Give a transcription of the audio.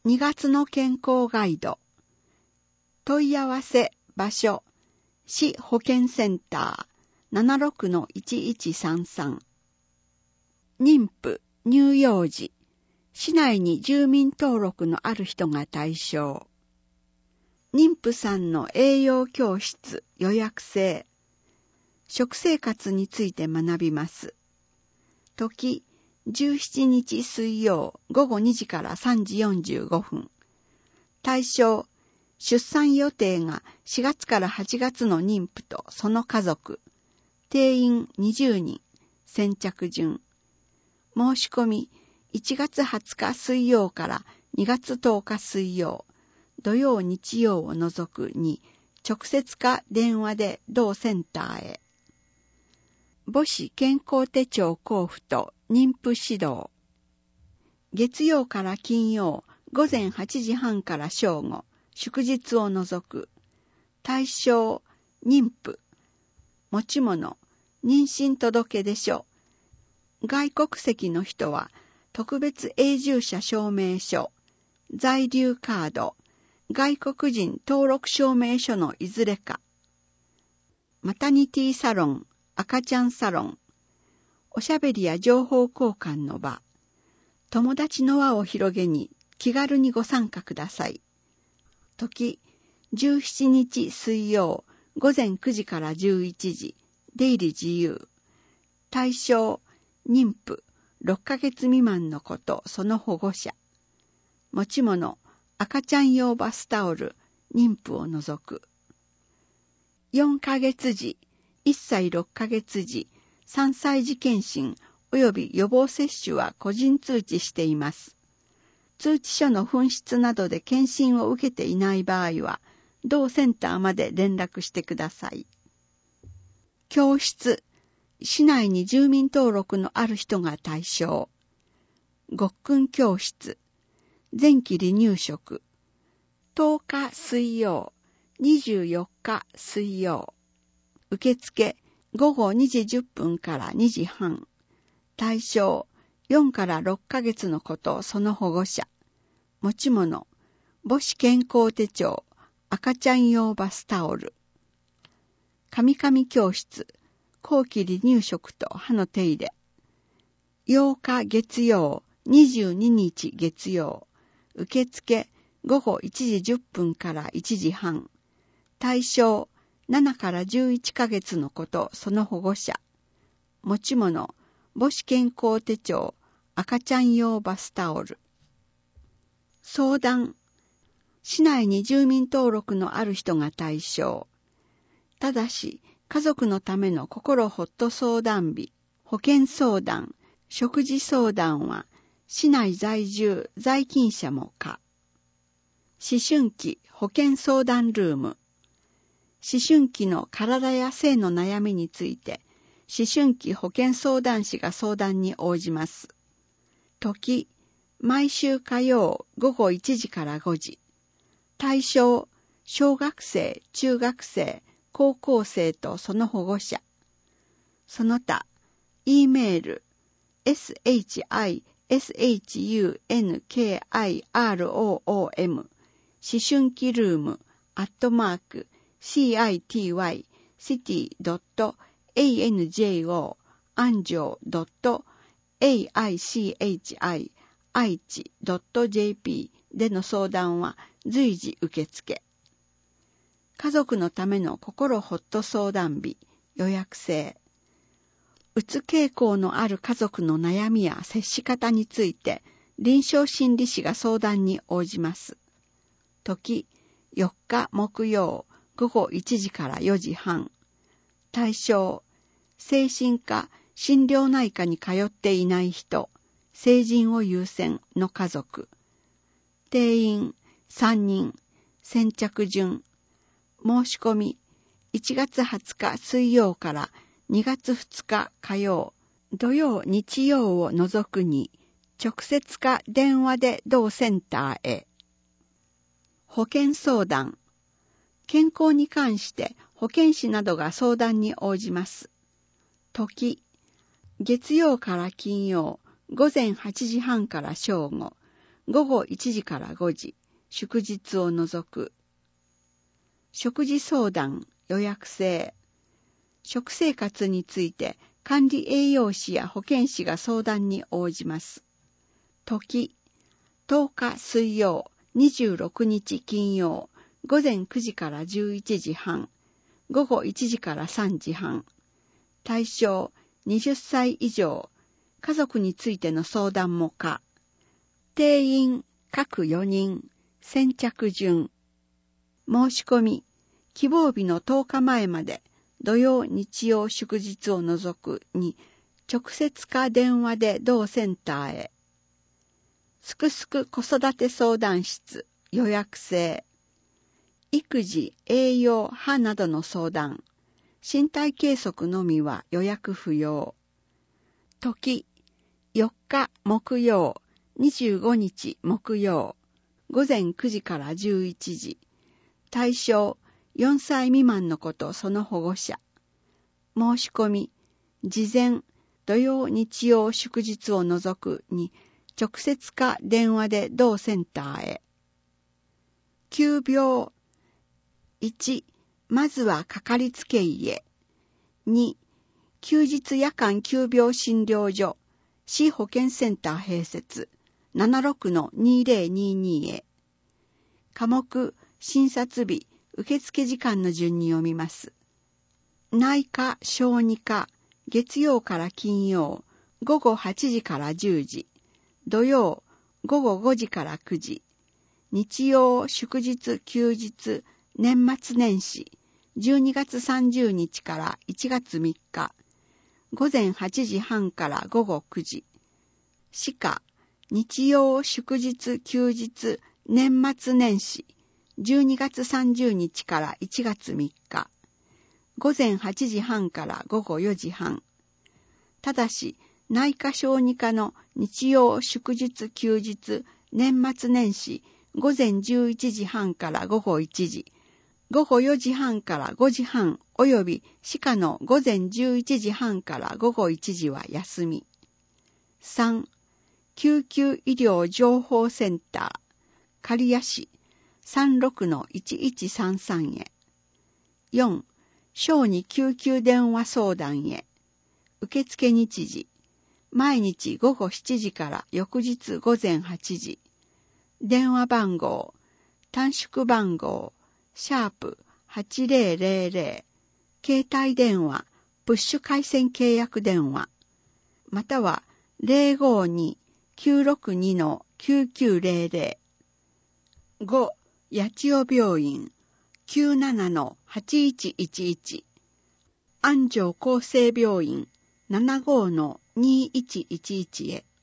2月の健康ガイド。問い合わせ場所、市保健センター 76-1133。妊婦、乳幼児、市内に住民登録のある人が対象。妊婦さんの栄養教室予約制。食生活について学びます。時、17日水曜午後2時から3時45分。対象、出産予定が4月から8月の妊婦とその家族。定員20人。先着順。申し込み、1月20日水曜から2月10日水曜、土曜日曜を除くに、直接か電話で同センターへ。母子健康手帳交付と妊婦指導。月曜から金曜午前8時半から正午、祝日を除く。対象、妊婦。持ち物、妊娠届出書。外国籍の人は、特別永住者証明書、在留カード、外国人登録証明書のいずれか。マタニティサロン、赤ちゃんサロン、おしゃべりや情報交換の場、友達の輪を広げに気軽にご参加ください。時、17日水曜午前9時から11時、出入り自由。対象、妊婦、6ヶ月未満の子とその保護者。持ち物、赤ちゃん用バスタオル、妊婦を除く。4ヶ月時、1歳6ヶ月時、3歳児検診及び予防接種は個人通知しています。通知書の紛失などで検診を受けていない場合は、同センターまで連絡してください。教室、市内に住民登録のある人が対象。ごっくん教室、前期離乳食、10日水曜、24日水曜。受付、午後2時10分から2時半。対象、4から6ヶ月の子とその保護者。持ち物、母子健康手帳、赤ちゃん用バスタオル。カミカミ教室、後期離乳食と歯の手入れ。8日月曜、22日月曜。受付、午後1時10分から1時半。対象、7から11ヶ月の子とその保護者。持ち物、母子健康手帳、赤ちゃん用バスタオル。相談、市内に住民登録のある人が対象。ただし、家族のための心ほっと相談日、保健相談、食事相談は、市内在住、在勤者も可。思春期保健相談ルーム。思春期の体や性の悩みについて、思春期保健相談士が相談に応じます。時、毎週火曜午後1時から5時。対象、小学生、中学生、高校生とその保護者。その他、E メール、shishunkiroom、思春期ルーム、city.city.anjo、anjo.aichi.jp での相談は随時受付。家族のための心ほっと相談日、予約制。うつ傾向のある家族の悩みや接し方について、臨床心理士が相談に応じます。時、4日木曜、午後1時から4時半。対象、精神科、心療内科に通っていない人、成人を優先の家族。定員3人、先着順。申し込み、1月20日水曜から2月2日火曜、土曜日曜を除くに、直接か電話で同センターへ。保健相談。健康に関して保健師などが相談に応じます。時、月曜から金曜、午前8時半から正午、 午後1時から5時、祝日を除く。食事相談、予約制。食生活について管理栄養士や保健師が相談に応じます。時、10日水曜、26日金曜、午前9時から11時半、午後1時から3時半。対象、20歳以上、家族についての相談も可。定員、各4人、先着順。申し込み、希望日の10日前まで、土曜、日曜、祝日を除くに、直接か電話で同センターへ。すくすく子育て相談室、予約制。育児、栄養、歯などの相談。身体計測のみは予約不要。時、4日木曜、25日木曜、午前9時から11時。対象、4歳未満の子とその保護者。申し込み、事前、土曜、日曜、祝日を除くに、直接か電話で同センターへ。急病。1、まずはかかりつけ医へ。2、休日夜間急病診療所、市保健センター併設、76-2022へ。科目、診察日、受付時間の順に読みます。内科・小児科、月曜から金曜、午後8時から10時、土曜、午後5時から9時、日曜、祝日、休日、年末年始、12月30日から1月3日、午前8時半から午後9時、歯科、日曜、祝日、休日、年末年始、12月30日から1月3日、午前8時半から午後4時半。ただし、内科小児科の日曜、祝日、休日、年末年始、午前11時半から午後1時、午後4時半から5時半および歯科の午前11時半から午後1時は休み。3、救急医療情報センター、刈谷市 36-1133 へ。4、小児救急電話相談へ。受付日時、毎日午後7時から翌日午前8時。電話番号、短縮番号、#8000、携帯電話、プッシュ回線契約電話、または 052-962-9900。5、八千代病院 97-8111。安城厚生病院 75-2111 へ。